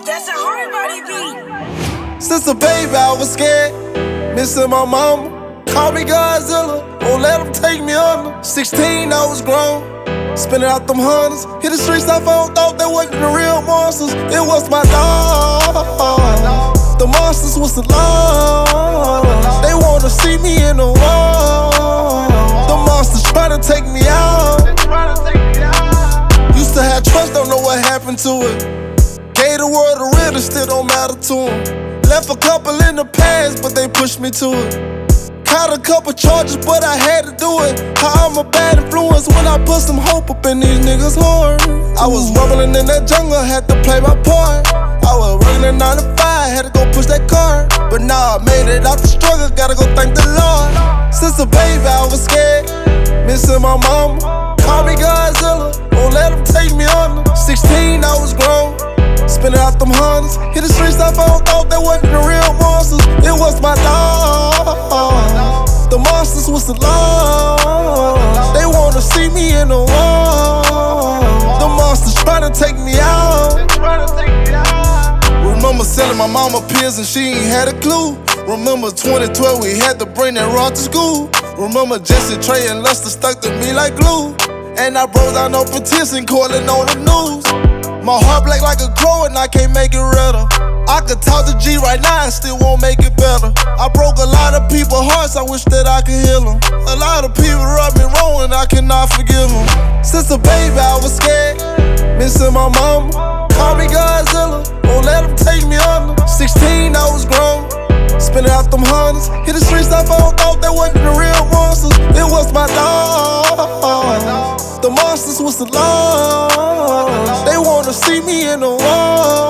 That's a hard body beat. Since a baby I was scared, missing my mama. Call me Godzilla, won't let them take me under. 16, I was grown, spinning out them hundreds. Hit the streets, I found thought they wasn't the real monsters. It was my dog. The monsters was the law. They wanna see me in the wall. The monsters trying to take me out. Used to have trust, don't know what happened to it. Gave the world the real, it still don't matter to them. Left a couple in the past, but they pushed me to it. Caught a couple charges, but I had to do it. How I'm a bad influence when I put some hope up in these niggas' heart. I was rumbling in that jungle, had to play my part. I was working at 9 to 5, had to go push that car. But now I made it out the struggle, gotta go thank the Lord. Since a baby I was scared, missing my mama. Call me Godzilla, won't let them take me under. 16, I was grown, spinning out them hundreds. Hit the streets, I found thought they wasn't the real monsters. It was my dog. The monsters was the law. They wanna see me in the wall. The monsters trying to take me out. Remember selling my mama pills and she ain't had a clue. Remember 2012 we had to bring that rod to school. Remember Jesse, Trey, and Lester stuck to me like glue. And I broke down no petition, calling on the news. My heart black like a crow and I can't make it redder. I could talk to G right now and still won't make it better. I broke a lot of people's hearts, I wish that I could heal them. A lot of people rubbed me wrong and I cannot forgive them. Since a baby I was scared, missing my mama. Call me Godzilla, won't let them take me under. 16, I was grown, spinning out them hundreds. Hit the streets, I found thought they wasn't the real monsters. It was my dog. The monsters was the law. They wanna see me in the wall.